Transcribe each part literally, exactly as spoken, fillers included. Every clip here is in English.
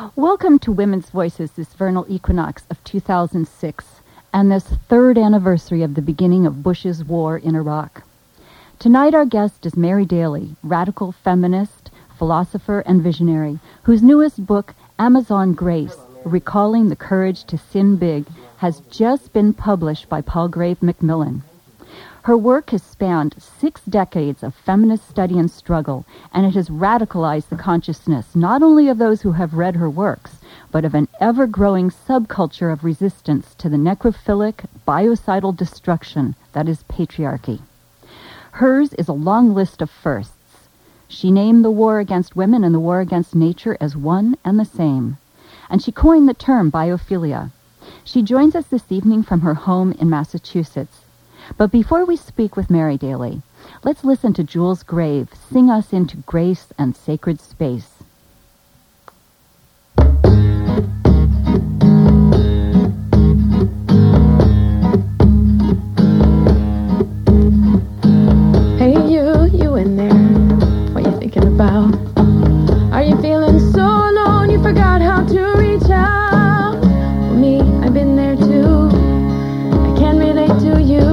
Welcome to Women's Voices this vernal equinox of two thousand six and this third anniversary of the beginning of Bush's war in Iraq. Tonight our guest is Mary Daly, radical feminist, philosopher, and visionary, whose newest book, Amazon Grace, Recalling the Courage to Sin Big, has just been published by Palgrave Macmillan. Her work has spanned six decades of feminist study and struggle, and it has radicalized the consciousness not only of those who have read her works, but of an ever-growing subculture of resistance to the necrophilic, biocidal destruction that is patriarchy. Hers is a long list of firsts. She named the war against women and the war against nature as one and the same, and she coined the term biophilia. She joins us this evening from her home in Massachusetts. But before we speak with Mary Daly, let's listen to Jules Grave sing us into grace and sacred space. Hey you, you in there, what you thinking about? Are you feeling so alone you forgot how to reach out? For me, I've been there too, I can relate to you.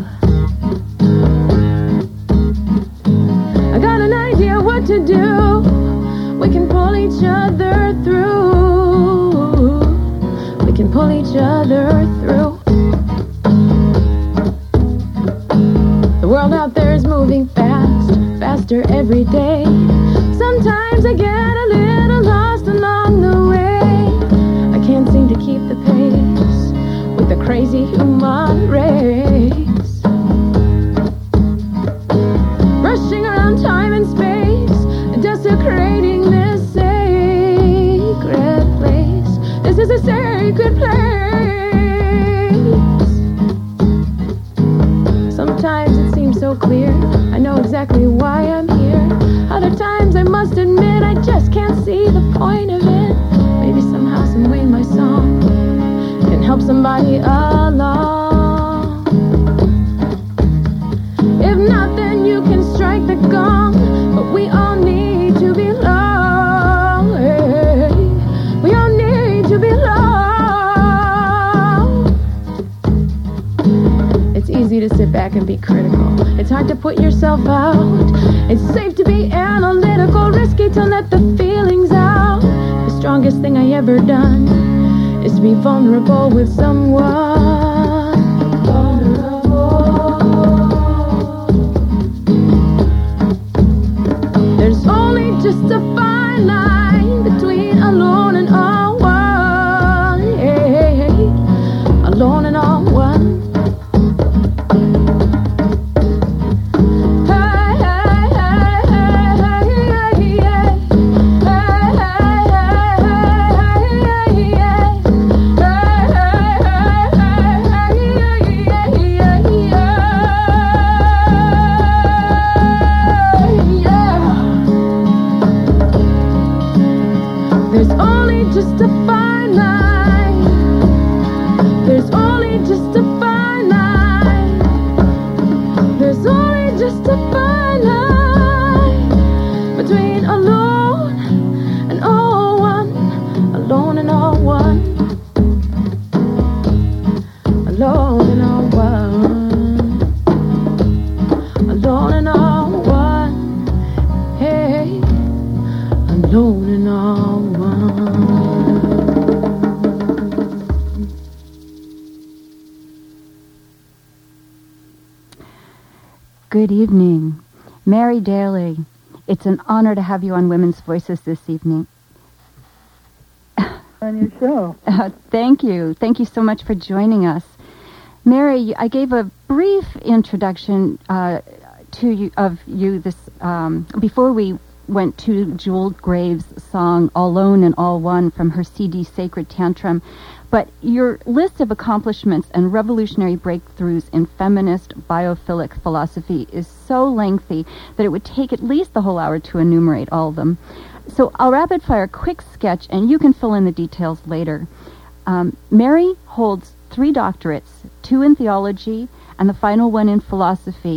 To do, we can pull each other through. We can pull each other through. The world out there is moving fast, faster every day. Sometimes I get a little lost along the way. I can't seem to keep the pace with the crazy human race. Rushing around time and space, desecrating this sacred place. This is a sacred place. Sometimes it seems so clear, I know exactly why I'm here. Other times I must admit I just can't see the point of it. Maybe somehow, some way my song can help somebody along. If not, then you can strike the gong, but we all need to belong. Hey, we all need to belong. It's easy to sit back and be critical. It's hard to put yourself out. It's safe to be analytical, risky to let the feelings out. The strongest thing I ever done is to be vulnerable with someone. Just a fine line between alone and all one. Hey, hey, hey. Alone and all one. Hey, hey, hey, hey, hey, hey, hey. Hey, hey, hey, hey, hey, hey. Hey, hey, hey, hey, hey, hey. There's only just a fine line. There's only just a fine line. There's only just a fine line between alone and all one. Alone and all one. Alone and all one. Alone and all one. Hey, alone and all one. Good evening. Mary Daly, it's an honor to have you on Women's Voices this evening. On your show. Uh, thank you. Thank you so much for joining us. Mary, I gave a brief introduction uh, to you of you this um, before we went to Jules Grave's song Alone and All One from her C D Sacred Tantrum. But your list of accomplishments and revolutionary breakthroughs in feminist biophilic philosophy is so lengthy that it would take at least the whole hour to enumerate all of them. So I'll rapid fire a quick sketch and you can fill in the details later. Um, Mary holds three doctorates, two in theology and the final one in philosophy,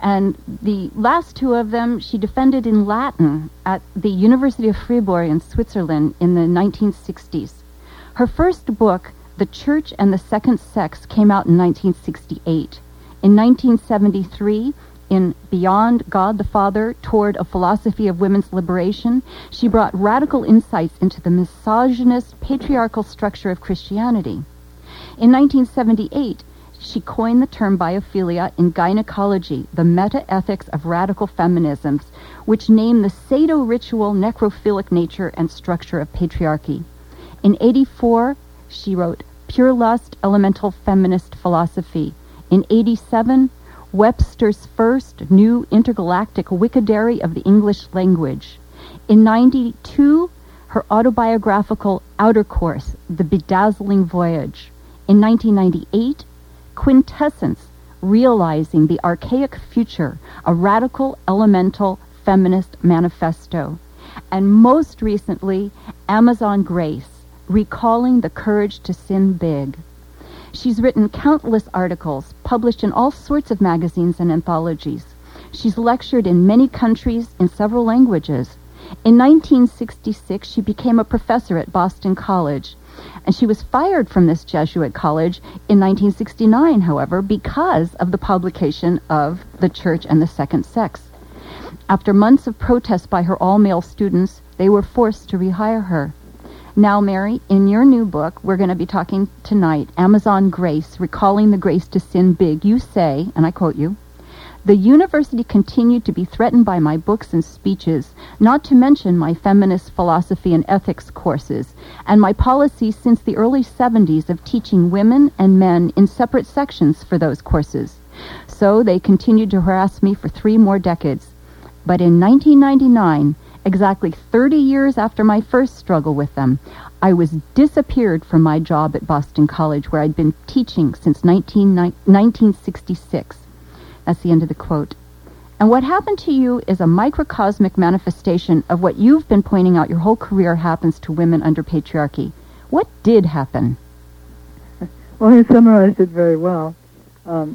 And the last two of them she defended in Latin at the University of Fribourg in Switzerland in the nineteen sixties. Her first book, The Church and the Second Sex, came out in nineteen sixty-eight. In nineteen seventy-three, in Beyond God the Father, Toward a Philosophy of Women's Liberation, she brought radical insights into the misogynist, patriarchal structure of Christianity. In nineteen seventy-eight, she coined the term biophilia in Gynecology, the meta-ethics of radical feminisms, which name the sado-ritual necrophilic nature and structure of patriarchy. In eighty-four, she wrote Pure Lust, Elemental Feminist Philosophy. In eighty-seven, Webster's first new intergalactic wikidary of the English language. In ninety-two, her autobiographical Outer Course, The Bedazzling Voyage. In nineteen ninety-eight, Quintessence, Realizing the Archaic Future, a radical, elemental, feminist manifesto. And most recently, Amazon Grace, Recalling the Courage to Sin Big. She's written countless articles, published in all sorts of magazines and anthologies. She's lectured in many countries in several languages. In nineteen sixty-six, she became a professor at Boston College. And she was fired from this Jesuit college in nineteen sixty-nine, however, because of the publication of The Church and the Second Sex. After months of protest by her all-male students, they were forced to rehire her. Now, Mary, in your new book, we're going to be talking tonight, Amazon Grace, Recalling the Grace to Sin Big, you say, and I quote you, "The university continued to be threatened by my books and speeches, not to mention my feminist philosophy and ethics courses, and my policy since the early seventies of teaching women and men in separate sections for those courses. So they continued to harass me for three more decades. But in nineteen ninety-nine, exactly thirty years after my first struggle with them, I was disappeared from my job at Boston College, where I'd been teaching since nineteen sixty-six. That's the end of the quote. And what happened to you is a microcosmic manifestation of what you've been pointing out your whole career happens to women under patriarchy. What did happen?" Well, you summarized it very well. Um,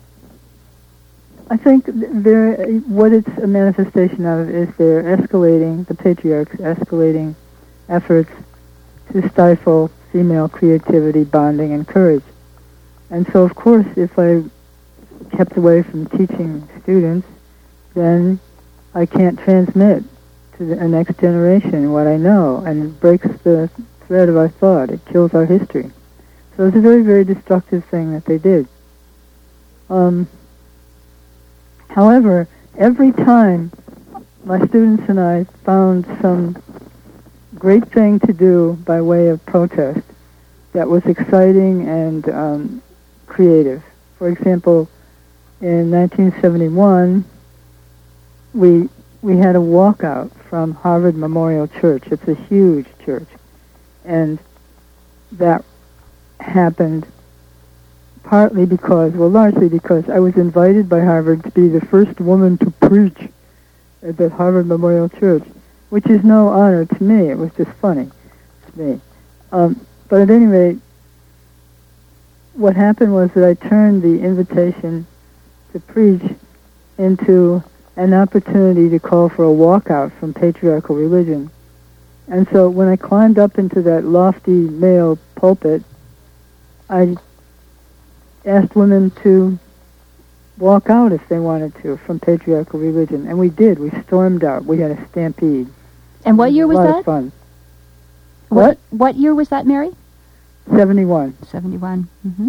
I think there, what it's a manifestation of is they're escalating, the patriarchs escalating efforts to stifle female creativity, bonding, and courage. And so, of course, if I kept away from teaching students, then I can't transmit to the next generation what I know, and it breaks the thread of our thought. It kills our history. So it's a very, very destructive thing that they did. Um, however, every time my students and I found some great thing to do by way of protest that was exciting and um, creative. For example, in nineteen seventy-one, we we had a walkout from Harvard Memorial Church. It's a huge church. And that happened partly because, well, largely because I was invited by Harvard to be the first woman to preach at the Harvard Memorial Church, which is no honor to me. It was just funny to me. Um, but at any rate, what happened was that I turned the invitation to preach into an opportunity to call for a walkout from patriarchal religion. And so when I climbed up into that lofty male pulpit, I asked women to walk out if they wanted to from patriarchal religion. And we did. We stormed out. We had a stampede. And what year was that? A lot of fun. What? What? What year was that, Mary? seventy-one. seventy-one. Mm-hmm.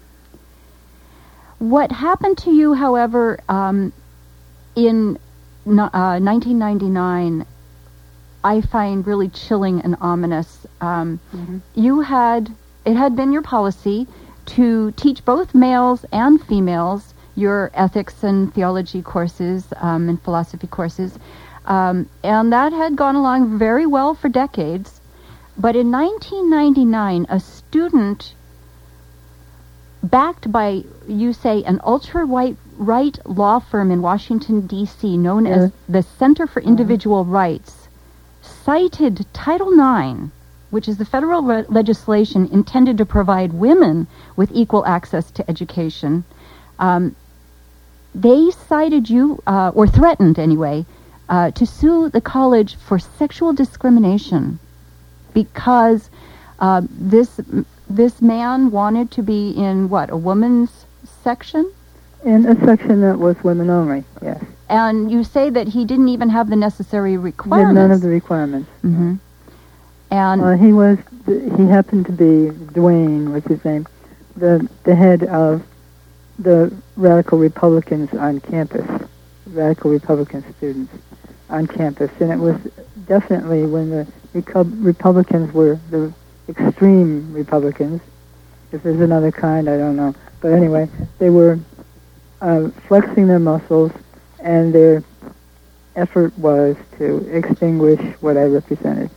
What happened to you, however, um, in uh, nineteen ninety-nine, I find really chilling and ominous. Um, mm-hmm. You had, it had been your policy to teach both males and females your ethics and theology courses um, and philosophy courses, um, and that had gone along very well for decades. But in nineteen ninety-nine, a student backed by, you say, an ultra-right right law firm in Washington, D C, known yeah. as the Center for Individual uh-huh. Rights, cited Title nine, which is the federal re- legislation intended to provide women with equal access to education, um, they cited you, uh, or threatened anyway, uh, to sue the college for sexual discrimination because uh, this this man wanted to be in, what, a woman's section? In a section that was women only, yes. And you say that he didn't even have the necessary requirements. He had none of the requirements. Mm-hmm. And uh, he was, he happened to be, Dwayne was his name, the the head of the Radical Republicans on campus, Radical Republican students on campus. And it was definitely when the Recu- Republicans were the extreme Republicans. If there's another kind, I don't know. But anyway, they were uh, flexing their muscles, and their effort was to extinguish what I represented.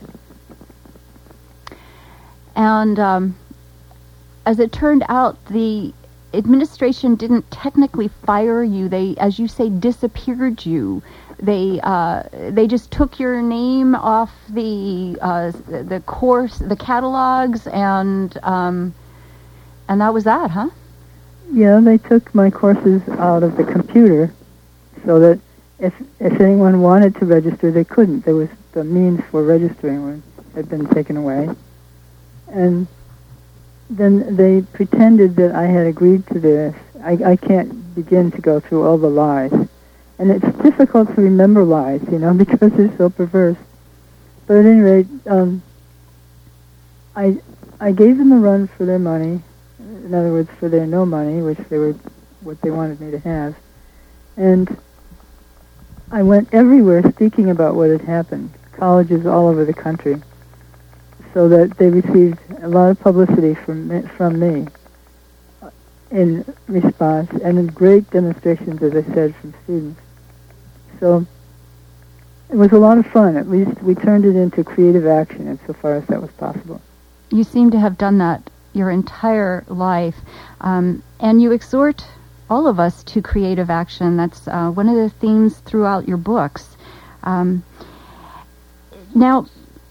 And um, as it turned out, the administration didn't technically fire you. They, as you say, disappeared you. They uh, they just took your name off the uh, the course, the catalogs, and um, and that was that, huh? Yeah, they took my courses out of the computer, so that if if anyone wanted to register, they couldn't. There was the means for registering were, had been taken away, and then they pretended that I had agreed to this. I, I can't begin to go through all the lies. And it's difficult to remember lies, you know, because they're so perverse. But at any rate, um, I I gave them a run for their money. In other words, for their no money, which they were what they wanted me to have. And I went everywhere speaking about what had happened, colleges all over the country, so that they received a lot of publicity from me, from me in response, and in great demonstrations, as I said, from students. So it was a lot of fun. At least we turned it into creative action insofar as that was possible. You seem to have done that your entire life. Um, and you exhort all of us to creative action. That's uh, one of the themes throughout your books. Um, now,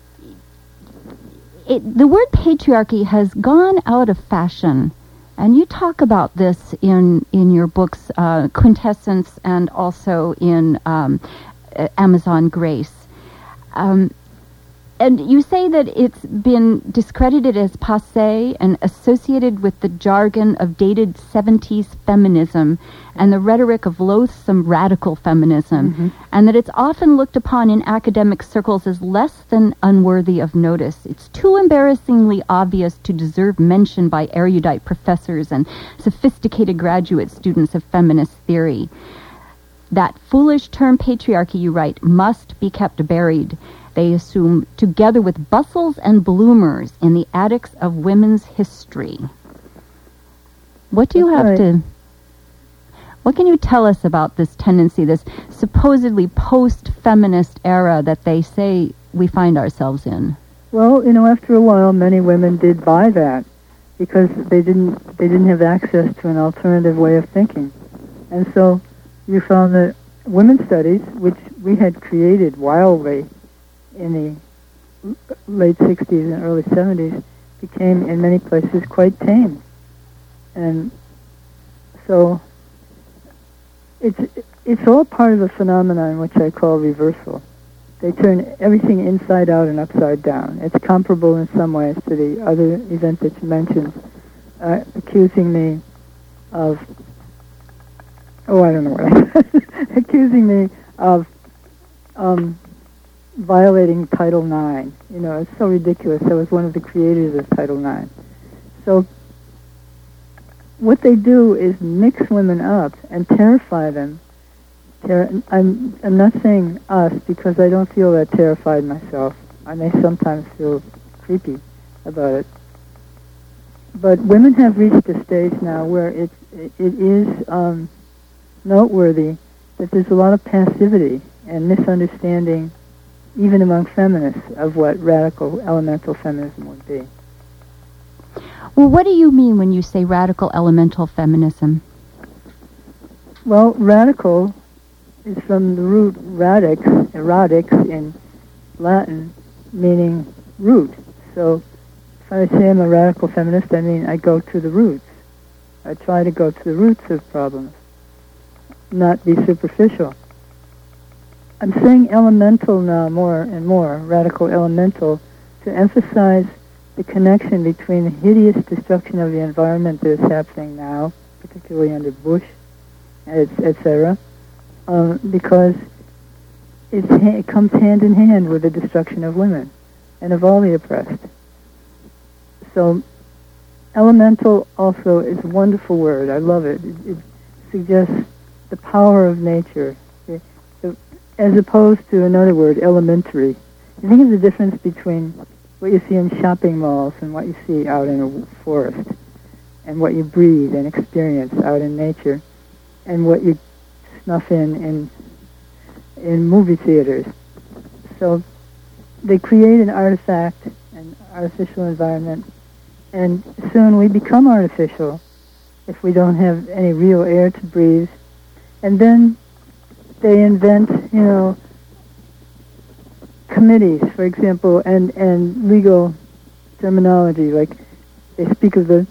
it, the word patriarchy has gone out of fashion. And you talk about this in, in your books, uh, Quintessence, and also in um, Amazon Grace. Um, and you say that it's been discredited as passé and associated with the jargon of dated seventies feminism and the rhetoric of loathsome radical feminism, mm-hmm. and that it's often looked upon in academic circles as less than unworthy of notice. It's too embarrassingly obvious to deserve mention by erudite professors and sophisticated graduate students of feminist theory. That foolish term patriarchy, you write, must be kept buried. They assume, together with bustles and bloomers in the attics of women's history. What do you have to... What can you tell us about this tendency, this supposedly post-feminist era that they say we find ourselves in? Well, you know, after a while, many women did buy that because they didn't they didn't have access to an alternative way of thinking. And so you found that women's studies, which we had created wildly in the late sixties and early seventies, became in many places quite tame. And so it's it's all part of a phenomenon which I call reversal. They turn everything inside out and upside down. It's comparable in some ways to the other event that you mentioned, uh, accusing me of, oh, I don't know what I said, accusing me of um, violating Title nine. You know, it's so ridiculous. I was one of the creators of Title nine. So what they do is mix women up and terrify them. Ter- I'm I'm not saying us because I don't feel that terrified myself. I may sometimes feel creepy about it. But women have reached a stage now where it it, it is um, noteworthy that there's a lot of passivity and misunderstanding, even among feminists, of what radical elemental feminism would be. Well, what do you mean when you say radical elemental feminism? Well, radical is from the root radix, radix in Latin, meaning root. So if I say I'm a radical feminist, I mean I go to the roots. I try to go to the roots of problems. not be superficial. I'm saying elemental now more and more, radical elemental, to emphasize the connection between the hideous destruction of the environment that is happening now, particularly under Bush, et cetera, um, because it's ha- it comes hand in hand with the destruction of women and of all the oppressed. So elemental also is a wonderful word. I love it. It, it suggests the power of nature, the, the, as opposed to another word, elementary. You think of the difference between what you see in shopping malls and what you see out in a forest, and what you breathe and experience out in nature, and what you snuff in in, in movie theaters. So they create an artifact, an artificial environment, and soon we become artificial if we don't have any real air to breathe. And then they invent, you know, committees, for example, and, and legal terminology, like they speak of the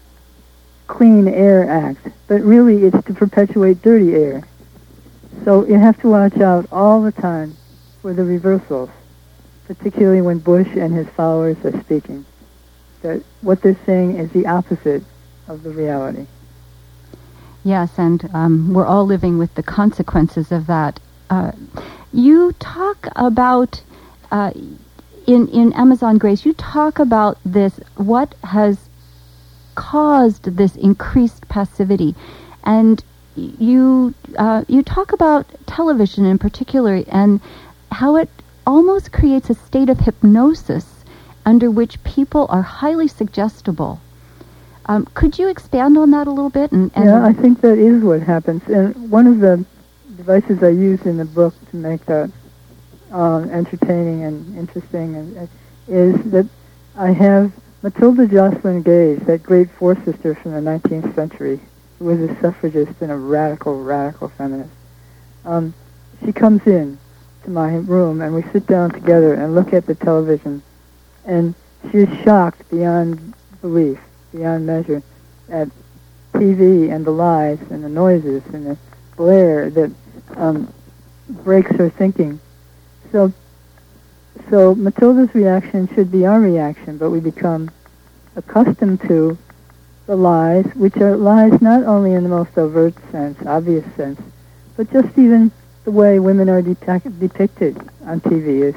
Clean Air Act, but really it's to perpetuate dirty air. So you have to watch out all the time for the reversals, particularly when Bush and his followers are speaking, that what they're saying is the opposite of the reality. Yes, and um, we're all living with the consequences of that. Uh, you talk about, uh, in, in Amazon Grace, you talk about this, what has caused this increased passivity. And you uh, you talk about television in particular and how it almost creates a state of hypnosis under which people are highly suggestible. Um, could you expand on that a little bit? And, and yeah, I think that is what happens. And one of the devices I use in the book to make that um, entertaining and interesting and, uh, is that I have Matilda Jocelyn Gage, that great four-sister from the nineteenth century, who was a suffragist and a radical, radical feminist. Um, she comes in to my room, and we sit down together and look at the television, and she is shocked beyond belief, beyond measure, at T V and the lies and the noises and the glare that um, breaks her thinking. So, so Matilda's reaction should be our reaction, but we become accustomed to the lies, which are lies not only in the most overt sense, obvious sense, but just even the way women are depict- depicted on T V is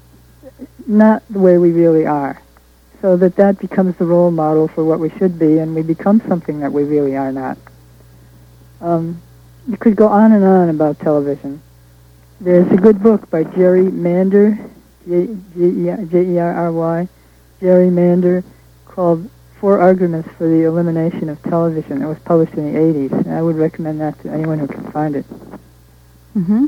not the way we really are. So that that becomes the role model for what we should be, and we become something that we really are not. Um, you could go on and on about television. There's a good book by Jerry Mander, J E R R Y, Jerry Mander, called Four Arguments for the Elimination of Television. It was published in the eighties, and I would recommend that to anyone who can find it. Mm-hmm.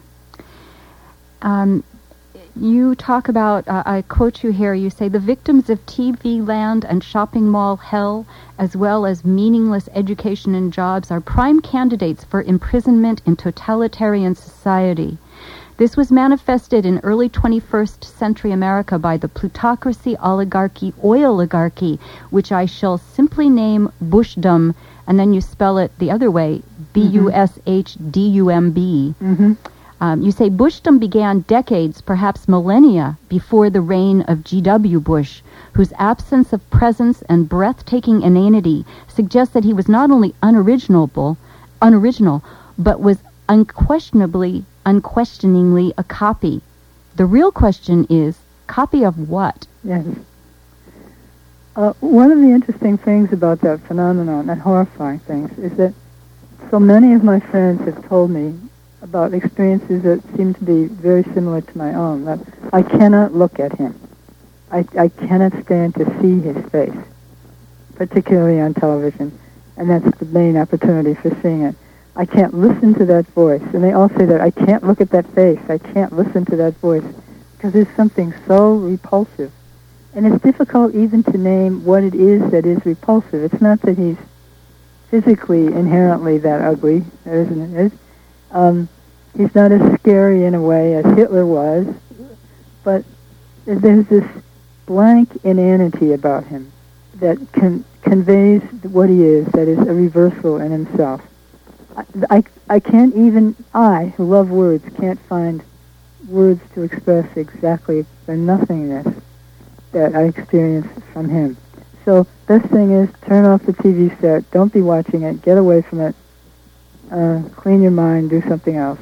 Um, you talk about, uh, I quote you here, you say, the victims of T V land and shopping mall hell, as well as meaningless education and jobs, are prime candidates for imprisonment in totalitarian society. This was manifested in early twenty-first century America by the plutocracy, oligarchy, oil-oligarchy, which I shall simply name Bushdom, and then you spell it the other way, B U S H D U M B. Mm-hmm. Um, you say Bushdom began decades, perhaps millennia, before the reign of G W Bush, whose absence of presence and breathtaking inanity suggests that he was not only unoriginal, unoriginal, but was unquestionably, unquestioningly a copy. The real question is, copy of what? Yes. Uh, one of the interesting things about that phenomenon, and horrifying things, is that so many of my friends have told me about experiences that seem to be very similar to my own, that I cannot look at him. I, I cannot stand to see his face, particularly on television, and that's the main opportunity for seeing it. I can't listen to that voice, and they all say that, I can't look at that face, I can't listen to that voice, because there's something so repulsive. And it's difficult even to name what it is that is repulsive. It's not that he's physically, inherently that ugly, there isn't it? Um, he's not as scary in a way as Hitler was, but there's this blank inanity about him that can, conveys what he is, that is a reversal in himself. I, I, I can't even, I, who love words, can't find words to express exactly the nothingness that I experienced from him. So best thing is turn off the T V set, don't be watching it, get away from it, uh, clean your mind, do something else.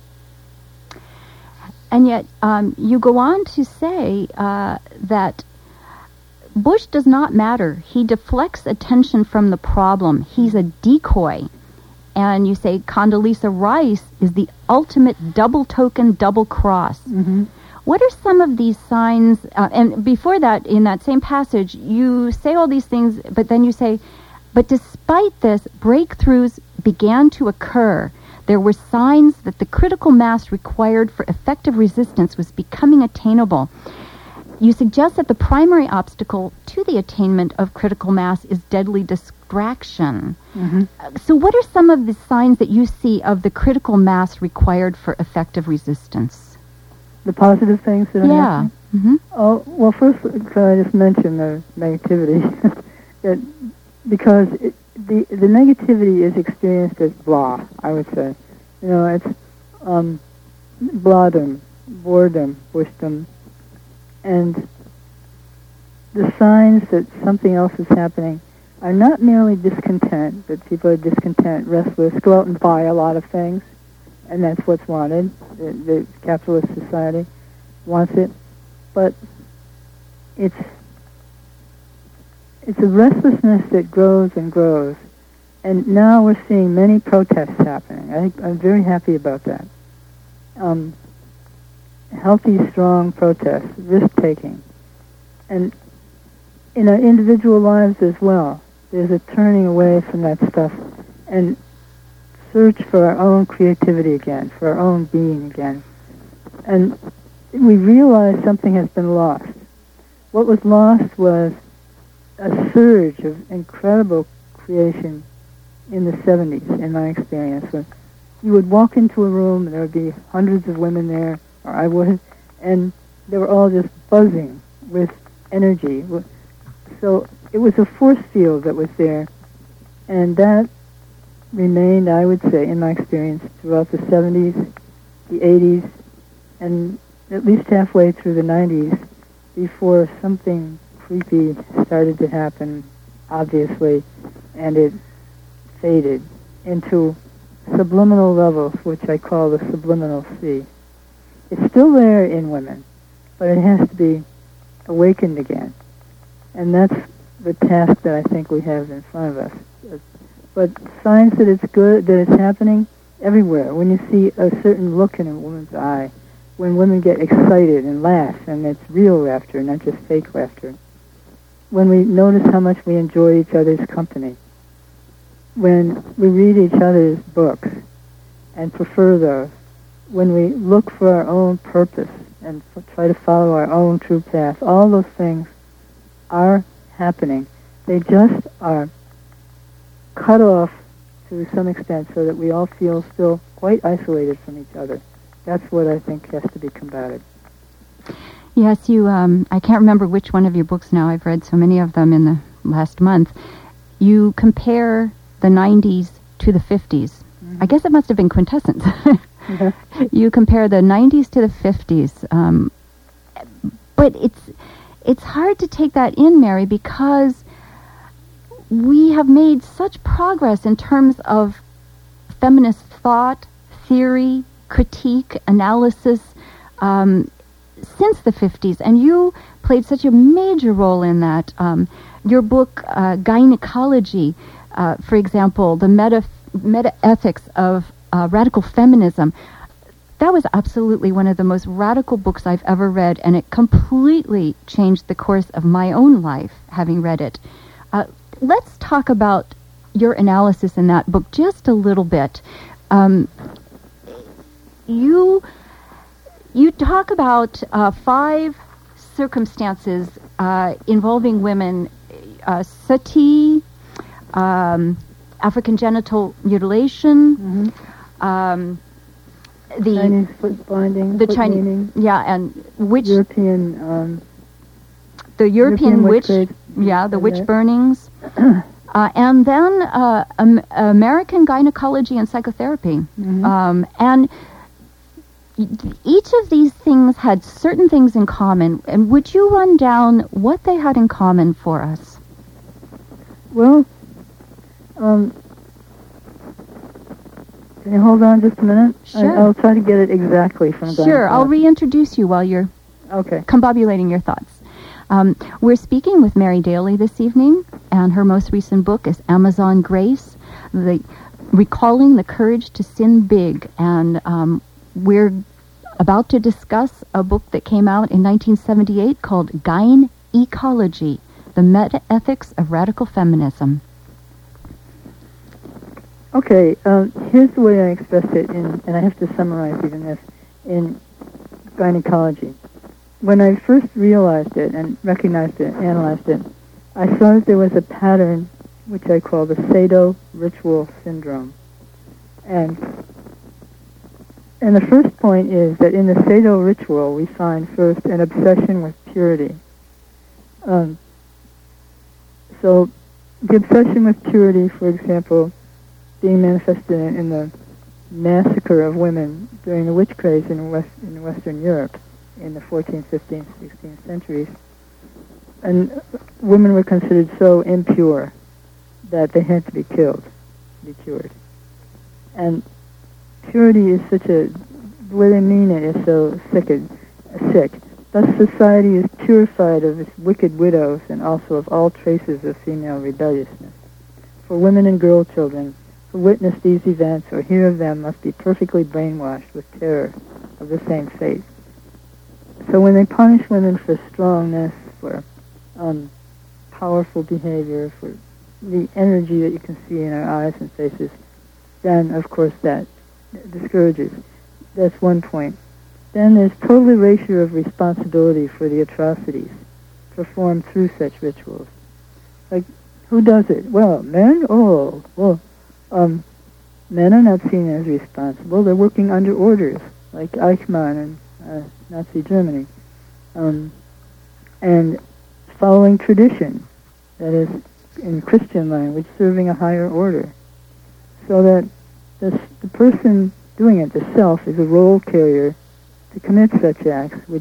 And yet um, you go on to say uh, that Bush does not matter. He deflects attention from the problem. He's a decoy. And you say Condoleezza Rice is the ultimate double token, double cross. Mm-hmm. What are some of these signs? Uh, and before that, in that same passage, you say all these things, but then you say, but despite this, breakthroughs began to occur. There were signs that the critical mass required for effective resistance was becoming attainable. You suggest that the primary obstacle to the attainment of critical mass is deadly distraction. Mm-hmm. So what are some of the signs that you see of the critical mass required for effective resistance? The positive things that are yeah. happening? Mm-hmm. Oh, well, first, could I just mention the negativity? that because it, the the negativity is experienced as blah, I would say. You know, it's um, blahdom, boredom, bushdom, and the signs that something else is happening are not merely discontent, that people are discontent, restless, go out and buy a lot of things, and that's what's wanted. The, the capitalist society wants it, but it's it's a restlessness that grows and grows. And now we're seeing many protests happening. I think I'm very happy about that. Um, healthy, strong protests, risk-taking. And in our individual lives as well, there's a turning away from that stuff and search for our own creativity again, for our own being again. And we realize something has been lost. What was lost was a surge of incredible creation in the seventies, in my experience. When you would walk into a room, and there would be hundreds of women there, or I would, and they were all just buzzing with energy. So it was a force field that was there, and that remained, I would say, in my experience, throughout the seventies, the eighties, and at least halfway through the nineties, before something creepy started to happen, obviously, and it faded into subliminal levels, which I call the subliminal sea. It's still there in women, but it has to be awakened again. And that's the task that I think we have in front of us. But signs that it's good, that it's happening everywhere. When you see a certain look in a woman's eye, when women get excited and laugh, and it's real laughter, not just fake laughter. When we notice how much we enjoy each other's company. When we read each other's books and prefer those. When we look for our own purpose and f- try to follow our own true path. All those things are happening. They just are cut off to some extent so that we all feel still quite isolated from each other. That's what I think has to be combated. Yes, you, um, I can't remember which one of your books now. I've read so many of them in the last month. You compare the nineties to the fifties. Mm-hmm. I guess it must have been quintessence. Mm-hmm. You compare the nineties to the fifties. Um, but it's it's hard to take that in, Mary, because we have made such progress in terms of feminist thought, theory, critique, analysis, um, since the fifties, and you played such a major role in that. Um, your book, uh, Gynecology, uh, for example, the meta meta-ethics of uh, radical feminism, that was absolutely one of the most radical books I've ever read, and it completely changed the course of my own life, having read it. Uh, let's talk about your analysis in that book just a little bit. Um, you... You talk about uh, five circumstances uh, involving women, uh, sati, um, African genital mutilation, mm-hmm. um, the Chinese foot binding, the foot Chinese, weaning, yeah, and witch, European, um, the European, European witch, witch, yeah, the witch it. burnings, Uh, and then uh, um, American Gynecology and Psychotherapy. Mm-hmm. Um, and each of these things had certain things in common. And would you run down what they had in common for us? Well, um, can you hold on just a minute? Sure. I, I'll try to get it exactly from Gynecology. Sure, I'll reintroduce you while you're okay. combobulating your thoughts. Um, we're speaking with Mary Daly this evening, and her most recent book is Amazon Grace, the Recalling the Courage to Sin Big. And um, we're about to discuss a book that came out in nineteen seventy-eight called Gyn-Ecology, the Meta-Ethics of Radical Feminism. Okay, uh, here's the way I express it, in, and I have to summarize even this, in gynecology. When I first realized it and recognized it, analyzed it, I saw that there was a pattern which I call the Sado-Ritual Syndrome. And and the first point is that in the Sado ritual we find first an obsession with purity. Um, so the obsession with purity, for example, being manifested in, in the massacre of women during the witch craze in, West, in Western Europe in the fourteenth, fifteenth, sixteenth centuries. And women were considered so impure that they had to be killed to be cured. And purity is such a, the way they mean it is so sick. sick. Thus society is purified of its wicked widows and also of all traces of female rebelliousness. For women and girl children who witness these events or hear of them must be perfectly brainwashed with terror of the same fate. So when they punish women for strongness, for um, powerful behavior, for the energy that you can see in our eyes and faces, then of course that discourages. That's one point. Then there's total erasure of responsibility for the atrocities performed through such rituals. Like, who does it? Well, men? Oh, well, um, men are not seen as responsible. They're working under orders, like Eichmann and uh, Nazi Germany. Um, and following tradition, that is, in Christian language, serving a higher order. So that the, the person doing it, the self, is a role carrier to commit such acts which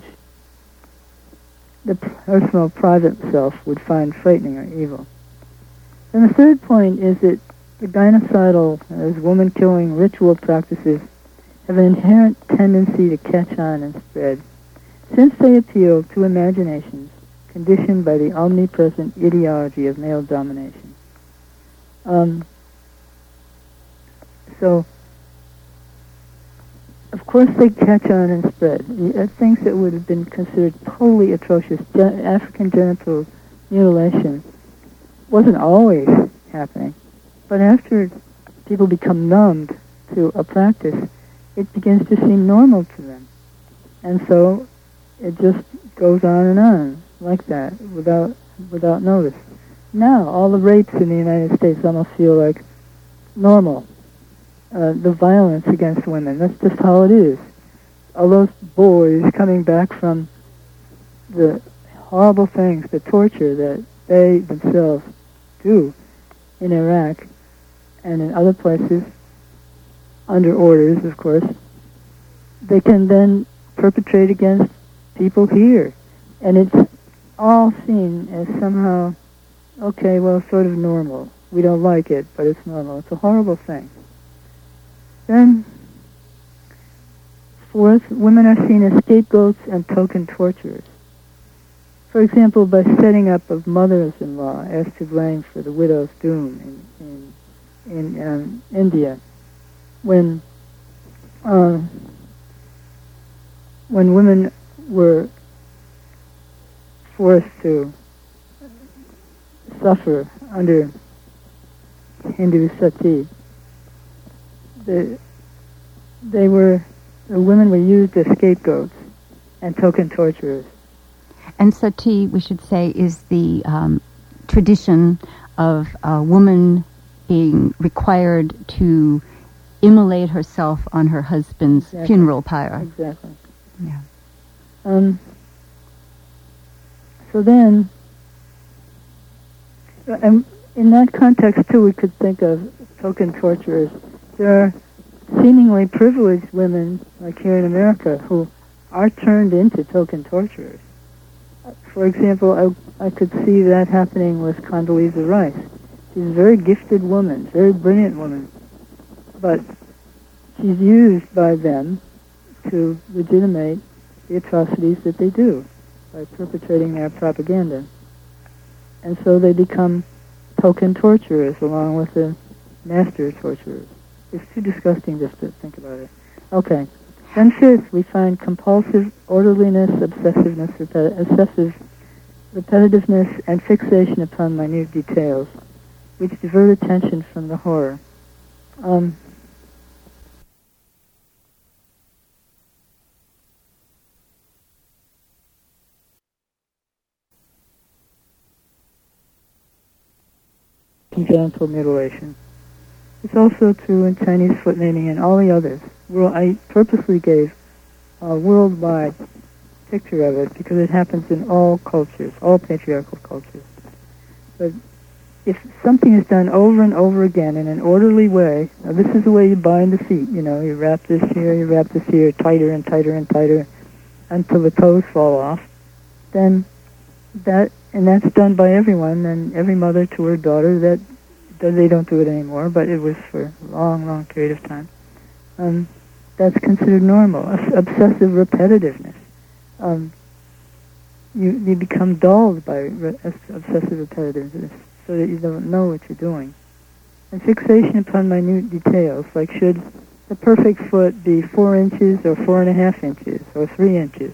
the personal private self would find frightening or evil. And the third point is that the gynocidal, as woman-killing ritual practices, have an inherent tendency to catch on and spread, since they appeal to imaginations conditioned by the omnipresent ideology of male domination. Um, so, of course they catch on and spread. Uh, things that would have been considered totally atrocious, gen- African genital mutilation, wasn't always happening. But after people become numbed to a practice, it begins to seem normal to them. And so it just goes on and on like that without without notice. Now all the rapes in the United States almost feel like normal. Uh, the violence against women, that's just how it is. All those boys coming back from the horrible things, the torture that they themselves do in Iraq and in other places, under orders, of course, they can then perpetrate against people here. And it's all seen as somehow, okay, well, sort of normal. We don't like it, but it's normal. It's a horrible thing. Then, fourth, women are seen as scapegoats and token torturers. For example, by setting up of mothers-in-law as to blame for the widow's doom in in, in um, India, when uh, when women were forced to suffer under Hindu sati. The, they were, the women were used as scapegoats and token torturers. And sati, we should say, is the um, tradition of a woman being required to immolate herself on her husband's Exactly. funeral pyre. Exactly. Yeah. Um, so then, and in that context, too, we could think of token torturers. There are seemingly privileged women, like here in America, who are turned into token torturers. For example, I, I could see that happening with Condoleezza Rice. She's a very gifted woman, very brilliant woman, but she's used by them to legitimate the atrocities that they do by perpetrating their propaganda. And so they become token torturers along with the master torturers. It's too disgusting just to think about it. Okay. Then fifth, we find compulsive orderliness, obsessiveness, repeti- obsessive repetitiveness, and fixation upon minute details, which divert attention from the horror. Um, Congenital mutilation. It's also true in Chinese footmating and all the others. Well, I purposely gave a worldwide picture of it because it happens in all cultures, all patriarchal cultures. But if something is done over and over again in an orderly way, now this is the way you bind the feet, you know, you wrap this here, you wrap this here, tighter and tighter and tighter until the toes fall off, then that, and that's done by everyone, and every mother to her daughter, that they don't do it anymore, but it was for a long, long period of time. Um, that's considered normal. Obsessive repetitiveness. Um, you, you become dulled by re- obsessive repetitiveness so that you don't know what you're doing. And fixation upon minute details, like should the perfect foot be four inches or four and a half inches or three inches?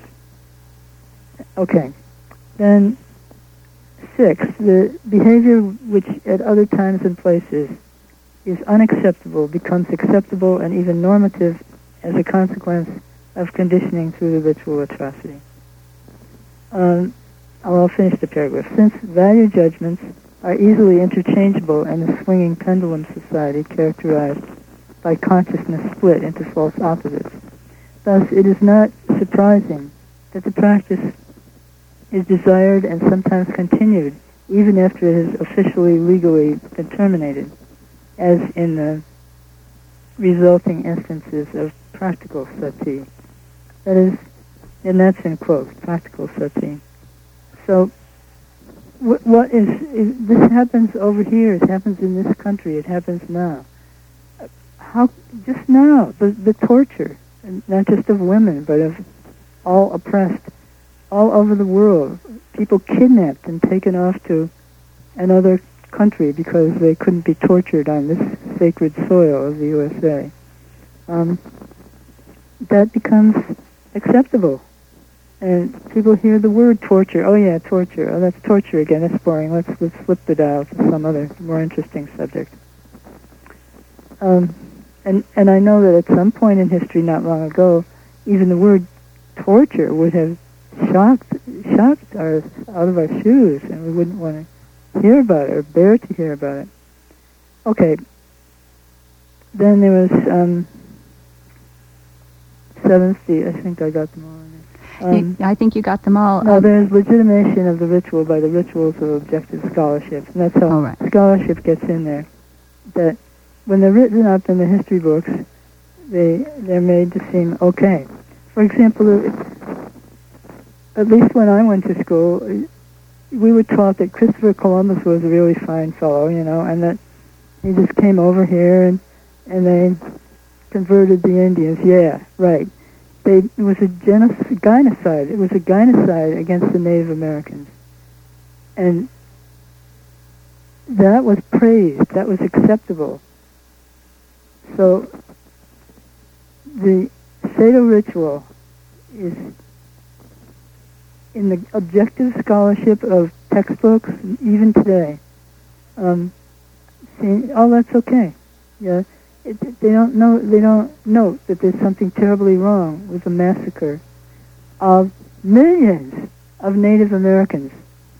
Okay. Then six, the behavior which at other times and places is unacceptable becomes acceptable and even normative as a consequence of conditioning through the ritual atrocity. Um, I'll finish the paragraph. Since value judgments are easily interchangeable in a swinging pendulum society characterized by consciousness split into false opposites, thus it is not surprising that the practice is desired and sometimes continued even after it has officially, legally been terminated, as in the resulting instances of practical sati. That is, and that's in quotes, practical sati. So, wh- what is, is, this happens over here, it happens in this country, it happens now. How, just now, the, the torture, and not just of women, but of all oppressed, all over the world, people kidnapped and taken off to another country because they couldn't be tortured on this sacred soil of the U S A. Um, that becomes acceptable. And people hear the word torture. Oh yeah, torture. Oh, that's torture again. That's boring. Let's let's flip the dial to some other more interesting subject. Um, and and I know that at some point in history, not long ago, even the word torture would have shocked shocked us out of our shoes, and we wouldn't want to hear about it or bear to hear about it. Okay. Then there was um, seventh. I think I got them all. Um, I think you got them all. No, there's legitimation of the ritual by the rituals of objective scholarship, and that's how oh, right. scholarship gets in there. That when they're written up in the history books, they they're made to seem okay. For example, at least when I went to school, we were taught that Christopher Columbus was a really fine fellow, you know, and that he just came over here and and they converted the Indians. Yeah, right. They, it was a genocide, genocide. It was a genocide against the Native Americans. And that was praised. That was acceptable. So the Sado ritual is in the objective scholarship of textbooks, even today. Um, saying, oh, that's okay. Yeah. It, they don't know. They don't note that there's something terribly wrong with the massacre of millions of Native Americans.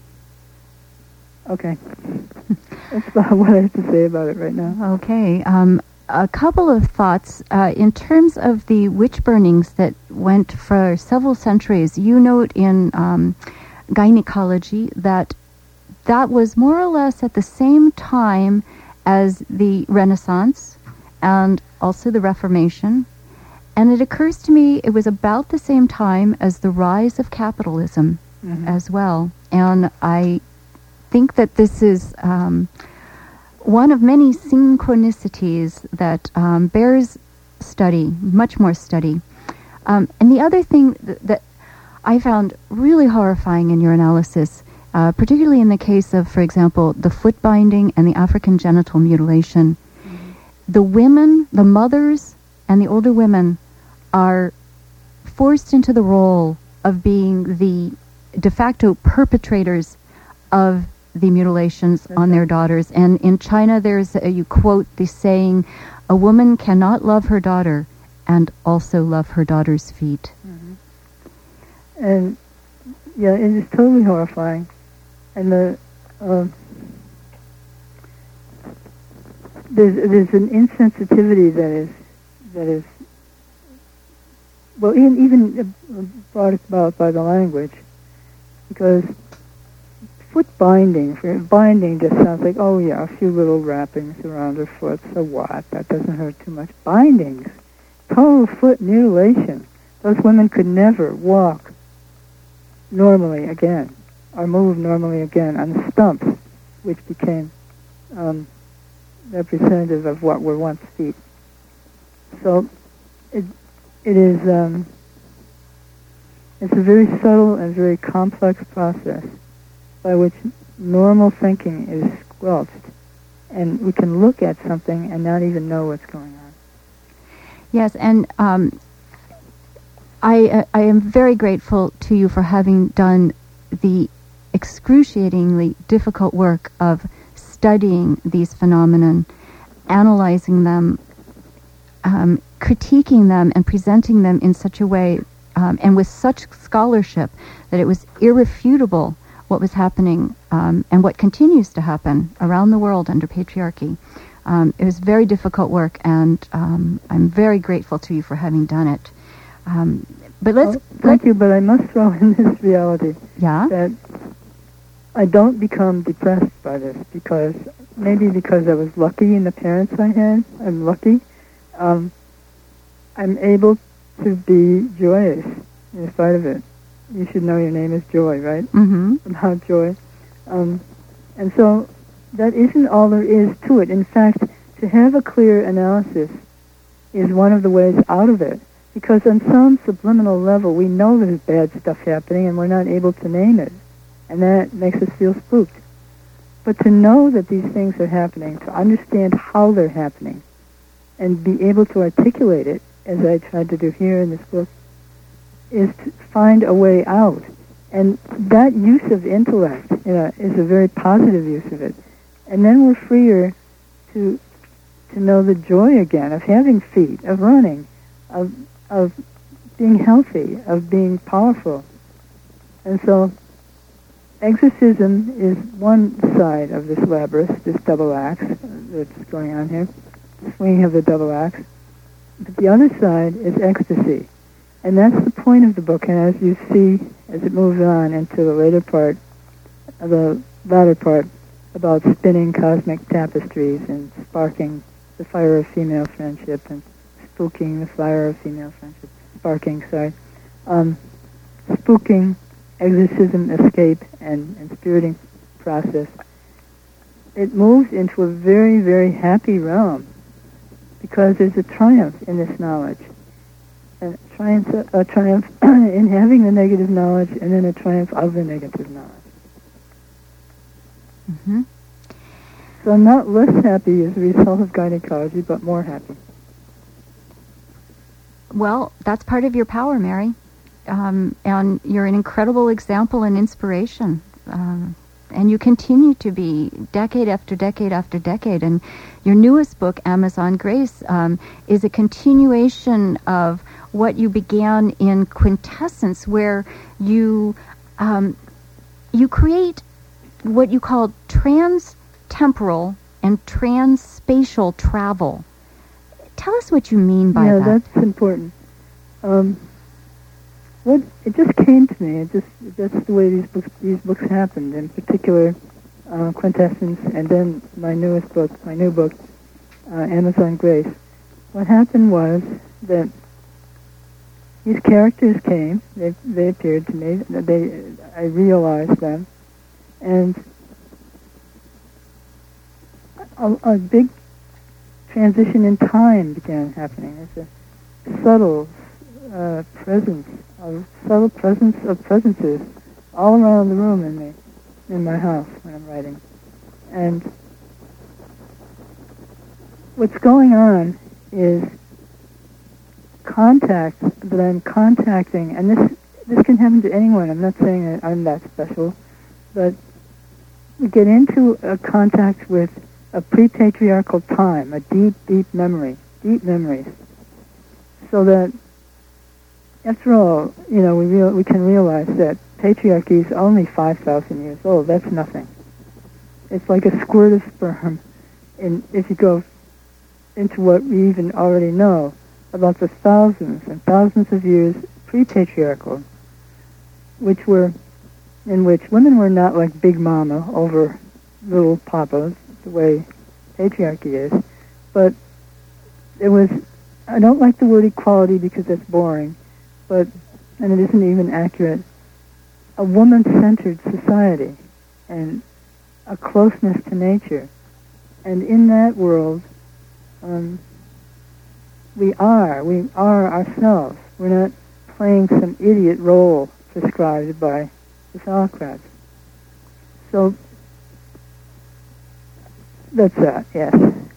Okay, that's about what I have to say about it right now. Okay, um, a couple of thoughts uh, in terms of the witch burnings that went for several centuries. You note in um, gynecology that that was more or less at the same time as the Renaissance and also the Reformation. And it occurs to me it was about the same time as the rise of capitalism mm-hmm. as well. And I think that this is um, one of many synchronicities that um, bears study, much more study. Um, and the other thing th- that I found really horrifying in your analysis, uh, particularly in the case of, for example, the foot binding and the African genital mutilation, mm-hmm. the women, the mothers, and the older women are forced into the role of being the de facto perpetrators of the mutilations okay. on their daughters. And in China, there's a, you quote the saying, "A woman cannot love her daughter and also love her daughter's feet." Mm-hmm. And yeah, it is totally horrifying. And the uh, there's there's an insensitivity that is that is well even even brought about by the language, because foot binding, for binding just sounds like, oh yeah, a few little wrappings around her foot, so what? That doesn't hurt too much. Bindings, total foot mutilation. Those women could never walk normally again, or move normally again on stumps, which became um, representative of what were once feet. So it it is um, it's a very subtle and very complex process by which normal thinking is squelched, and we can look at something and not even know what's going on. Yes, and um, I uh, I am very grateful to you for having done the excruciatingly difficult work of studying these phenomena, analyzing them, um, critiquing them, and presenting them in such a way um, and with such scholarship that it was irrefutable what was happening um, and what continues to happen around the world under patriarchy. Um, it was very difficult work, and um, I'm very grateful to you for having done it. Um, but let's well, thank you, but I must throw in this reality yeah? that I don't become depressed by this, because maybe because I was lucky in the parents I had, I'm lucky, um, I'm able to be joyous in spite of it. You should know your name is Joy, right? Mm-hmm. About joy. Um, and so that isn't all there is to it. In fact, to have a clear analysis is one of the ways out of it, because on some subliminal level we know there's bad stuff happening and we're not able to name it, and that makes us feel spooked. But to know that these things are happening, to understand how they're happening, and be able to articulate it, as I tried to do here in this book, is to find a way out. And that use of intellect you know, is a very positive use of it. And then we're freer to to know the joy again of having feet, of running, of of being healthy, of being powerful. And so exorcism is one side of this labyrinth, this double axe that's going on here, the swinging of the double axe. But the other side is ecstasy. And that's the point of the book, and as you see, as it moves on into the later part, the latter part, about spinning cosmic tapestries and sparking the fire of female friendship and spooking the fire of female friendship, sparking, sorry, um, spooking, exorcism, escape, and, and spiriting process. It moves into a very, very happy realm, because there's a triumph in this knowledge. A triumph, a triumph in having the negative knowledge, and then a triumph of the negative knowledge. Mm-hmm. So I'm not less happy as a result of gynecology, but more happy. Well, that's part of your power, Mary. Um, and you're an incredible example and inspiration. Um, and you continue to be decade after decade after decade. And your newest book, Amazon Grace, um, is a continuation of what you began in Quintessence, where you um, you create what you call trans-temporal and trans-spatial travel. Tell us what you mean by yeah, that. Yeah, that's important. Um, what it just came to me. It just that's the way these books these books happened. In particular, uh, Quintessence, and then my newest book, my new book, uh, Amazon Grace. What happened was that these characters came, they, they appeared to me, they, I realized them, and a, a big transition in time began happening. There's a subtle uh, presence, a subtle presence of presences all around the room in me, in my house when I'm writing. And what's going on is contact that I'm contacting, and this this can happen to anyone. I'm not saying that I'm that special, but we get into a contact with a pre-patriarchal time, a deep, deep memory, deep memories, so that after all, you know, we real, we can realize that patriarchy is only five thousand years old. That's nothing. It's like a squirt of sperm. And if you go into what we even already know about the thousands and thousands of years pre-patriarchal, which were, in which women were not like Big Mama over little papas, the way patriarchy is, but it was, I don't like the word equality because it's boring, but, and it isn't even accurate, a woman-centered society and a closeness to nature. And in that world, um, we are, we are ourselves. We're not playing some idiot role prescribed by the phallocrats. So, that's that, yes.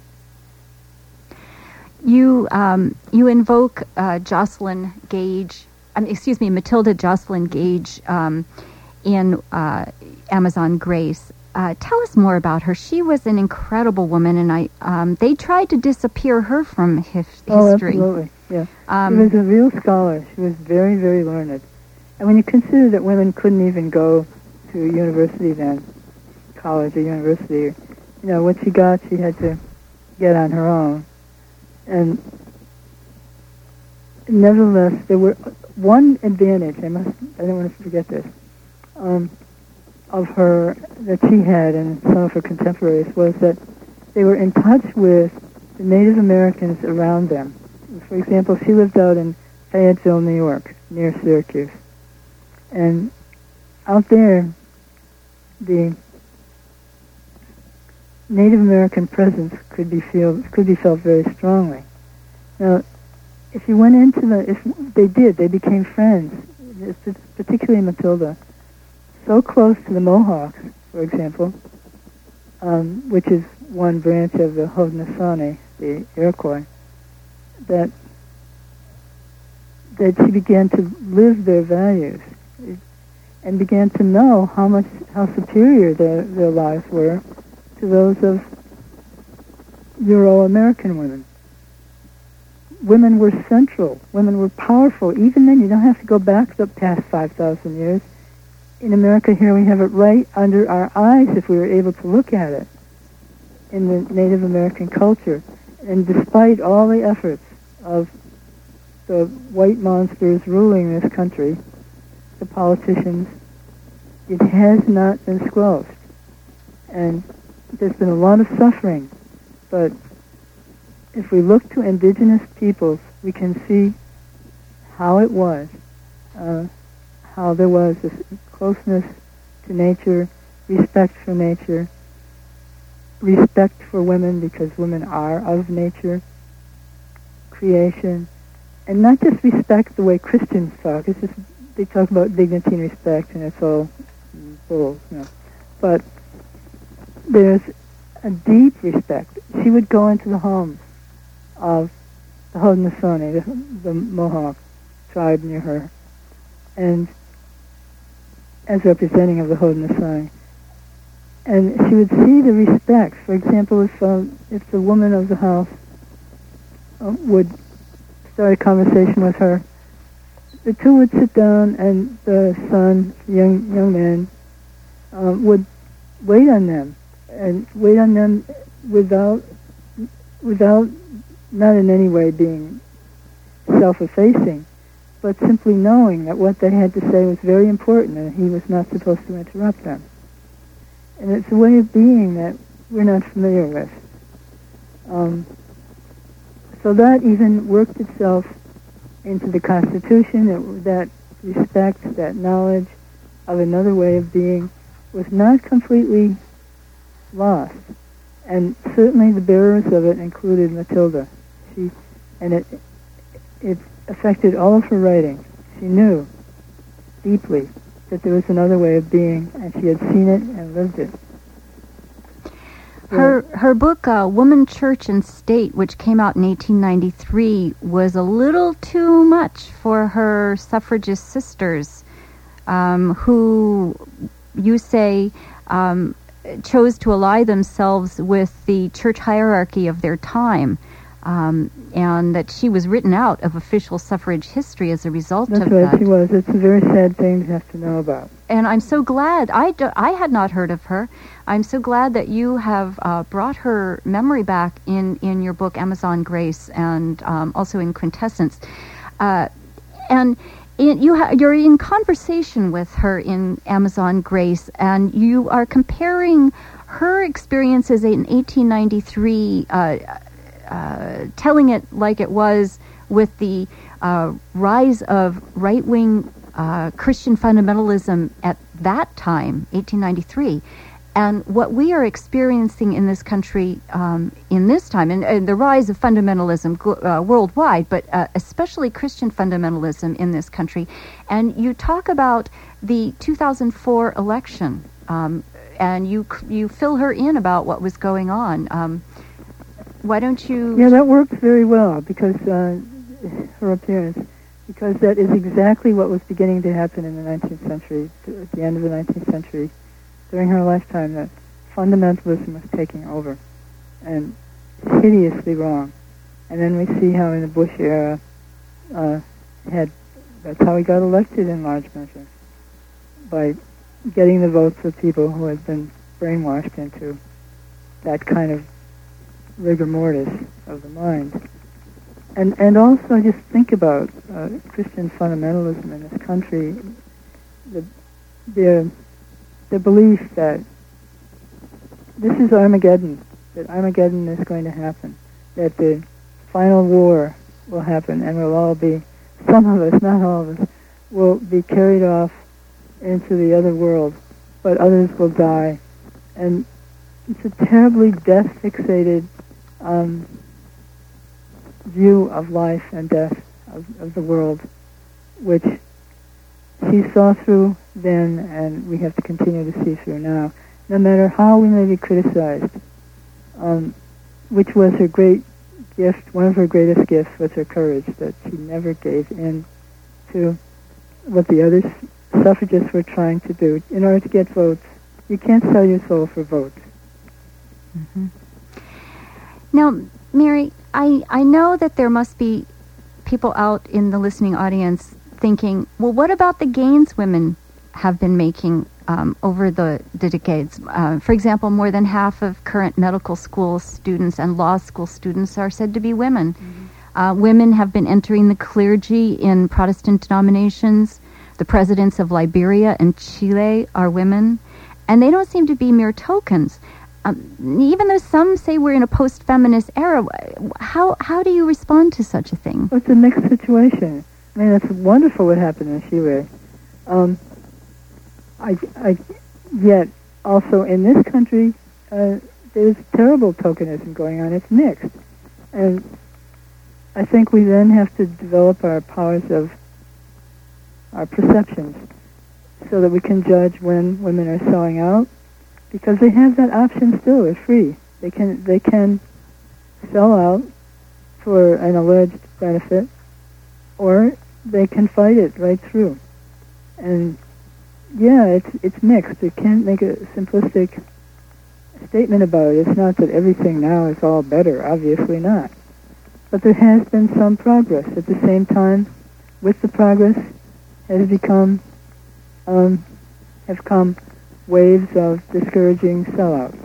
You um, you invoke uh, Jocelyn Gage, um, excuse me, Matilda Jocelyn Gage um, in uh, Amazon Grace. Uh, tell us more about her. She was an incredible woman, and I um, they tried to disappear her from hif- oh, history. Absolutely, yeah. Um, she was a real scholar. She was very, very learned. And when you consider that women couldn't even go to university then, college or university, you know, what she got, she had to get on her own. And nevertheless, there were one advantage, I must, I don't want to forget this, um, of her, that she had and some of her contemporaries, was that they were in touch with the Native Americans around them. For example, she lived out in Fayetteville, New York, near Syracuse. And out there, the Native American presence could be feel could be felt very strongly. Now, if you went into the, if they did, they became friends, particularly Matilda, so close to the Mohawks, for example, um, which is one branch of the Haudenosaunee, the Iroquois, that that she began to live their values and began to know how much, how superior their, their lives were to those of Euro-American women. Women were central. Women were powerful. Even then, you don't have to go back the past five thousand years. In America here, we have it right under our eyes if we were able to look at it in the Native American culture. And despite all the efforts of the white monsters ruling this country, the politicians, it has not been squelched. And there's been a lot of suffering, but if we look to indigenous peoples, we can see how it was, uh, how there was this closeness to nature, respect for nature, respect for women because women are of nature, creation, and not just respect the way Christians talk. It's just they talk about dignity and respect, and it's all bull, you know. But there's a deep respect. She would go into the homes of the Haudenosaunee, the, the Mohawk tribe near her, and as representing of the Haudenosaunee. And she would see the respect. For example, if um, if the woman of the house uh, would start a conversation with her, the two would sit down, and the son, the young young man, um, would wait on them, and wait on them without without not in any way being self-effacing, but simply knowing that what they had to say was very important, and he was not supposed to interrupt them. And it's a way of being that we're not familiar with. Um, so that even worked itself into the Constitution. It, that respect, that knowledge of another way of being was not completely lost. And certainly the bearers of it included Matilda. She, and it, it affected all of her writing. She knew deeply that there was another way of being, and she had seen it and lived it. Her her book, uh, Woman, Church, and State, which came out in eighteen ninety-three, was a little too much for her suffragist sisters, um, who, you say, um, chose to ally themselves with the church hierarchy of their time, um, and that she was written out of official suffrage history as a result That's of right, that. That's right, she was. It's a very sad thing to have to know about. And I'm so glad. I, do, I had not heard of her. I'm so glad that you have uh, brought her memory back in, in your book, Amazon Grace, and um, also in Quintessence. Uh, and in, you ha- you're in conversation with her in Amazon Grace, and you are comparing her experiences in eighteen ninety-three, uh, uh, telling it like it was, with the uh, rise of right-wing Uh, Christian fundamentalism at that time, eighteen ninety-three, and what we are experiencing in this country um, in this time, and, and the rise of fundamentalism uh, worldwide, but uh, especially Christian fundamentalism in this country. And you talk about the two thousand four election, um, and you you fill her in about what was going on. Um, why don't you... Yeah, that works very well, because uh, her appearance... because that is exactly what was beginning to happen in the nineteenth century, at the end of the nineteenth century, during her lifetime, that fundamentalism was taking over, and hideously wrong. And then we see how in the Bush era, uh, had that's how he got elected in large measure, by getting the votes of people who had been brainwashed into that kind of rigor mortis of the mind. And and also just think about uh, Christian fundamentalism in this country, the, their, the belief that this is Armageddon, that Armageddon is going to happen, that the final war will happen, and we'll all be, some of us, not all of us, will be carried off into the other world, but others will die. And it's a terribly death-fixated um, view of life and death, of, of the world, which she saw through then, and we have to continue to see through now, no matter how we may be criticized, um, which was her great gift. One of her greatest gifts was her courage, that she never gave in to what the other suffragists were trying to do in order to get votes. You can't sell your soul for votes. Mm-hmm. Now, Mary, I, I know that there must be people out in the listening audience thinking, well, what about the gains women have been making um, over the, the decades? Uh, for example, more than half of current medical school students and law school students are said to be women. Mm-hmm. Uh, women have been entering the clergy in Protestant denominations. The presidents of Liberia and Chile are women. And they don't seem to be mere tokens. Um, even though some say we're in a post-feminist era, how how do you respond to such a thing? Well, it's a mixed situation. I mean, it's wonderful what happened in Chile. Um, I, I, yet, also in this country, uh, there's terrible tokenism going on. It's mixed. And I think we then have to develop our powers of our perceptions so that we can judge when women are selling out, because they have that option still. They're free. They can they can sell out for an alleged benefit, or they can fight it right through. And yeah, it's it's mixed. You can't make a simplistic statement about it. It's not that everything now is all better. Obviously not. But there has been some progress. At the same time, with the progress, has become um, have come waves of discouraging sellouts.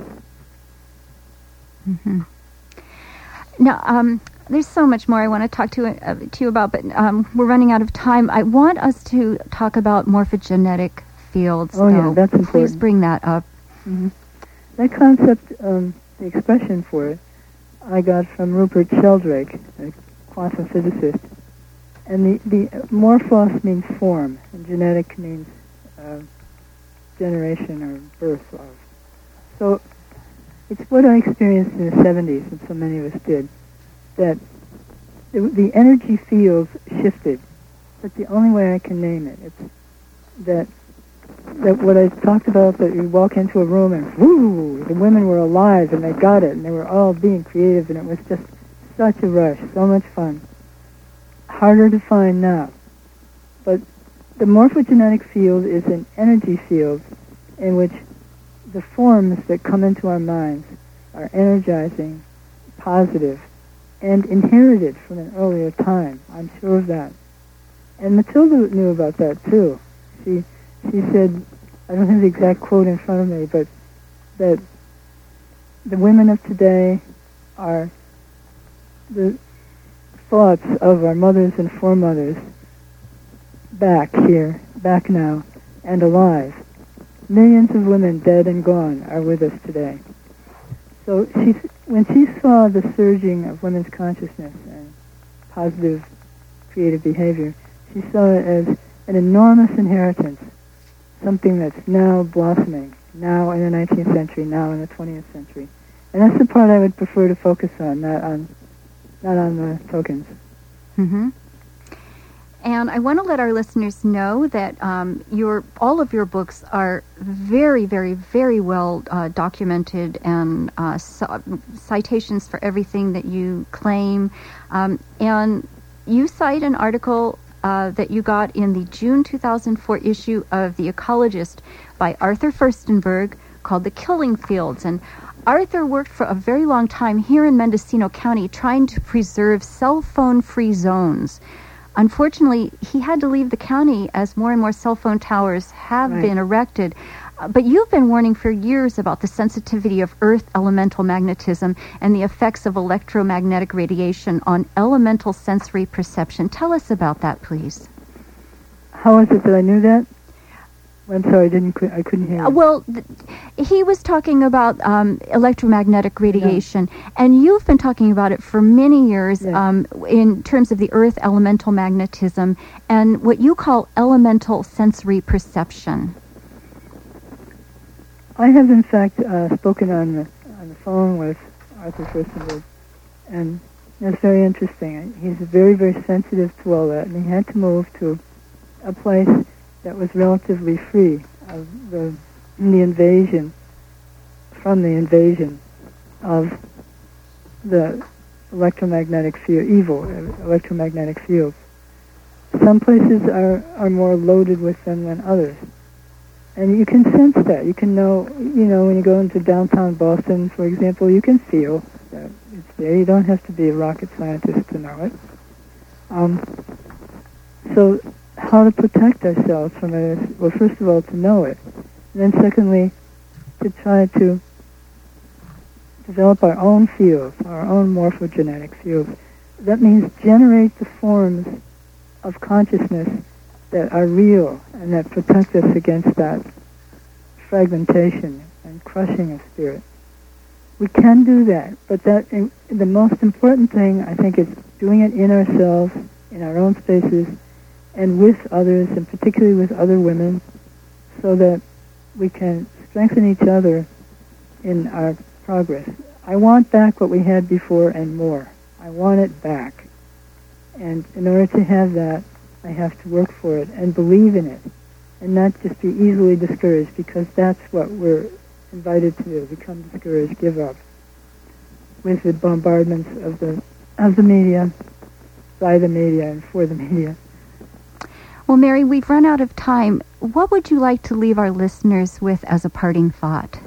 Mm-hmm. Now, um, there's so much more I want to talk to uh, to you about, but um, we're running out of time. I want us to talk about morphogenetic fields. Oh, yeah, that's important. Please bring that up. Mm-hmm. that concept, um, the expression for it, I got from Rupert Sheldrake, a quantum physicist. And the, the morphos means form, and genetic means uh, generation or birth of. So it's what I experienced in the seventies, and so many of us did, that the, the energy fields shifted. That's the only way I can name it. It's that that what I talked about, that you walk into a room and whoo, the women were alive and they got it and they were all being creative and it was just such a rush, so much fun. Harder to find now. But the morphogenetic field is an energy field in which the forms that come into our minds are energizing, positive, and inherited from an earlier time. I'm sure of that. And Matilda knew about that too. She she said, I don't have the exact quote in front of me, but that the women of today are the thoughts of our mothers and foremothers back here, back now, and alive. Millions of women dead and gone are with us today. So she, when she saw the surging of women's consciousness and positive creative behavior, she saw it as an enormous inheritance, something that's now blossoming, now in the nineteenth century, now in the twentieth century. And that's the part I would prefer to focus on, not on, not on the tokens. Mm-hmm. And I want to let our listeners know that um, your all of your books are very, very, very well uh, documented, and uh, so, citations for everything that you claim. Um, and you cite an article uh, that you got in the June two thousand four issue of The Ecologist by Arthur Furstenberg called The Killing Fields. And Arthur worked for a very long time here in Mendocino County trying to preserve cell phone-free zones. Unfortunately, he had to leave the county as more and more cell phone towers have right. been erected. Uh, but you've been warning for years about the sensitivity of Earth elemental magnetism and the effects of electromagnetic radiation on elemental sensory perception. Tell us about that, please. How is it that I knew that? I'm sorry, I didn't. I couldn't hear. Uh, well, th- he was talking about um, electromagnetic radiation, yeah. and you've been talking about it for many years yeah. um, in terms of the Earth elemental magnetism and what you call elemental sensory perception. I have, in fact, uh, spoken on the on the phone with Arthur Furstenberg, and it's very interesting. He's very, very sensitive to all that, and he had to move to a place that was relatively free of the, the invasion, from the invasion of the electromagnetic field, evil electromagnetic fields. Some places are, are more loaded with them than others. And you can sense that. You can know, you know, when you go into downtown Boston, for example, you can feel that it's there. You don't have to be a rocket scientist to know it. Um, so how to protect ourselves from it is, well, first of all, to know it. And then secondly, to try to develop our own fields, our own morphogenetic fields. That means generate the forms of consciousness that are real and that protect us against that fragmentation and crushing of spirit. We can do that, but that in, the most important thing, I think, is doing it in ourselves, in our own spaces, and with others, and particularly with other women, so that we can strengthen each other in our progress. I want back what we had before and more. I want it back. And in order to have that, I have to work for it and believe in it, and not just be easily discouraged, because that's what we're invited to do, become discouraged, give up, with the bombardments of the of the media, by the media, and for the media. Well, Mary, we've run out of time. What would you like to leave our listeners with as a parting thought?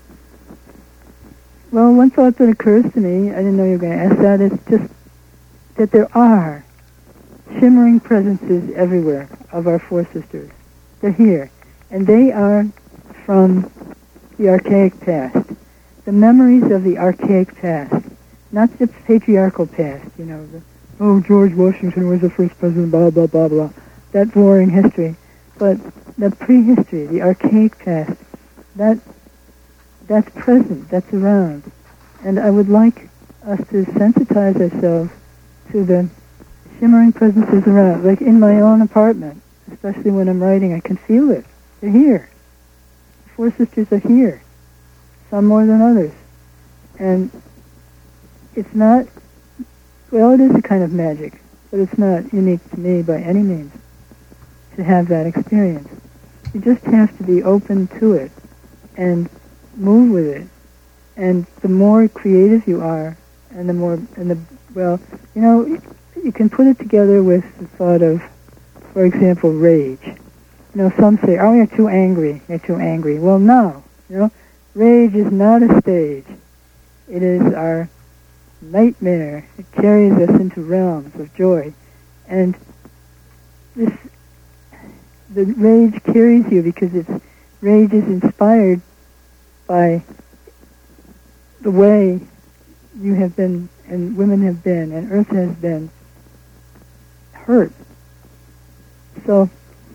Well, one thought that occurs to me, I didn't know you were going to ask that, is just that there are shimmering presences everywhere of our four sisters. They're here. And they are from the archaic past. The memories of the archaic past. Not the patriarchal past, you know, the, oh, George Washington was the first president, blah, blah, blah, blah. That boring history. But the prehistory, the archaic past, that that's present, that's around. And I would like us to sensitize ourselves to the shimmering presences around. Like in my own apartment, especially when I'm writing, I can feel it. They're here. The Four Sisters are here. Some more than others. And it's not, well, it is a kind of magic, but it's not unique to me by any means to have that experience. You just have to be open to it and move with it. And the more creative you are, and the more, and the, well, you know, you can put it together with the thought of, for example, rage. You know, some say, oh, you're too angry, you're too angry. Well, no, you know, rage is not a stage. It is our nightmare. It carries us into realms of joy. And this, the rage carries you because it's, rage is inspired by the way you have been, and women have been, and Earth has been hurt. So,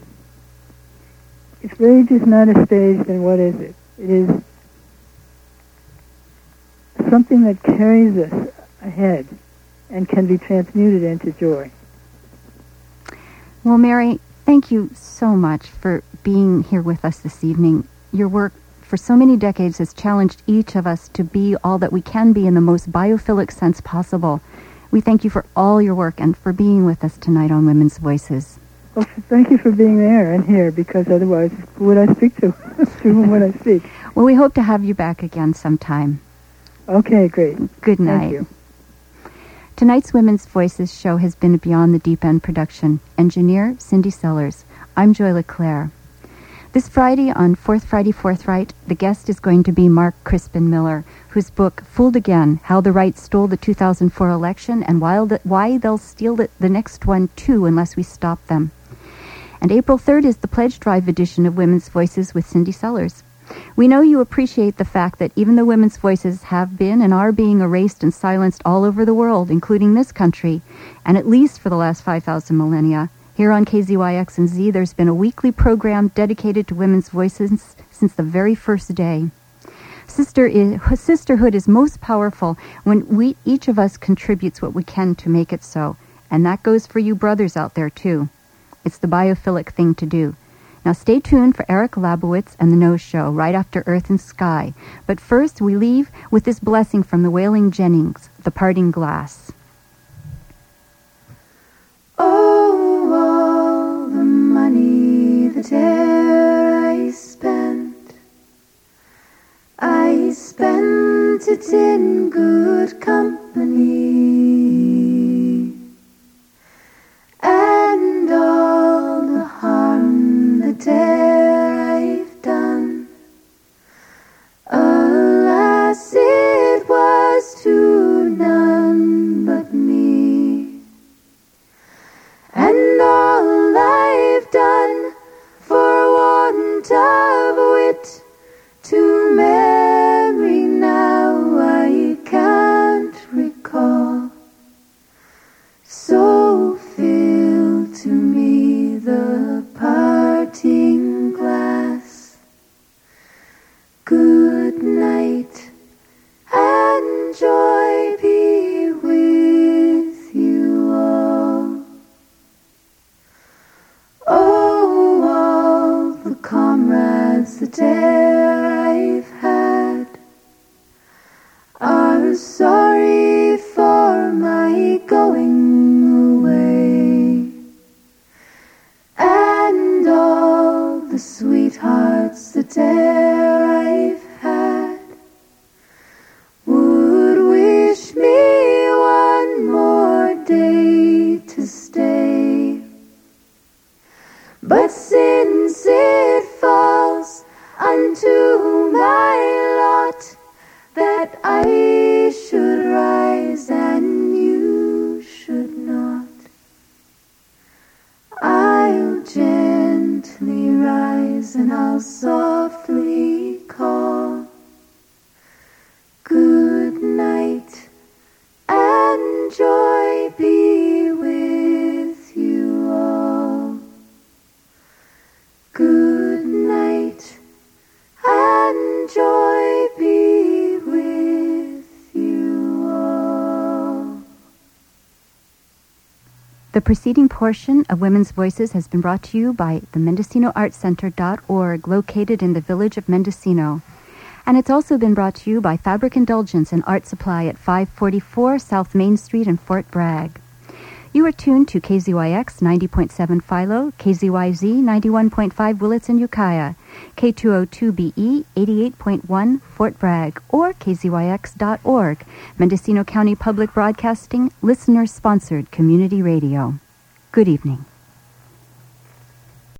if rage is not a stage, then what is it? It is something that carries us ahead and can be transmuted into joy. Well, Mary, thank you so much for being here with us this evening. Your work for so many decades has challenged each of us to be all that we can be in the most biophilic sense possible. We thank you for all your work and for being with us tonight on Women's Voices. Well, thank you for being there and here, because otherwise, who would I speak to? To whom would I speak? Well, we hope to have you back again sometime. Okay, great. Good night. Thank you. Tonight's Women's Voices show has been a Beyond the Deep End production. Engineer, Cindy Sellers. I'm Joy LeClaire. This Friday on Fourth Friday Forthright, the guest is going to be Mark Crispin Miller, whose book, Fooled Again, How the Right Stole the two thousand four Election and Why, the, why They'll Steal it, the Next One Too Unless We Stop Them. And April third is the Pledge Drive edition of Women's Voices with Cindy Sellers. We know you appreciate the fact that even though women's voices have been and are being erased and silenced all over the world, including this country, and at least for the last five thousand millennia, here on K Z Y X and Z, there's been a weekly program dedicated to women's voices since the very first day. Sister is, sisterhood is most powerful when we, each of us contributes what we can to make it so. And that goes for you brothers out there, too. It's the biophilic thing to do. Now stay tuned for Eric Labowitz and the Nose Show right after Earth and Sky. But first, we leave with this blessing from the Wailing Jennings, The Parting Glass. Oh, all the money that e'er I spent, I spent it in good company, and all the harm that e'er I've done, alas, it was to none but me. And all I've done for want of wit to memory now I can't recall. So fill to me the parting glass. Good night, and joy be with you all. Oh, all the comrades that e'er I've had are sorry for my going away, and all the sweethearts that e'er I've had would wish me one more day to stay. But since it falls unto my lot that I should rise and you should not, I'll gently rise and I'll softly call. Good night, and joy be with you all. Good night, and joy be The preceding portion of Women's Voices has been brought to you by the Mendocino Arts Center dot org, located in the village of Mendocino. And it's also been brought to you by Fabric Indulgence and Art Supply at five forty-four South Main Street in Fort Bragg. You are tuned to K Z Y X ninety point seven Philo, K Z Y Z ninety-one point five Willits and Ukiah, K two oh two B E eighty-eight point one Fort Bragg, or K Z Y X dot org, Mendocino County Public Broadcasting, listener-sponsored community radio. Good evening.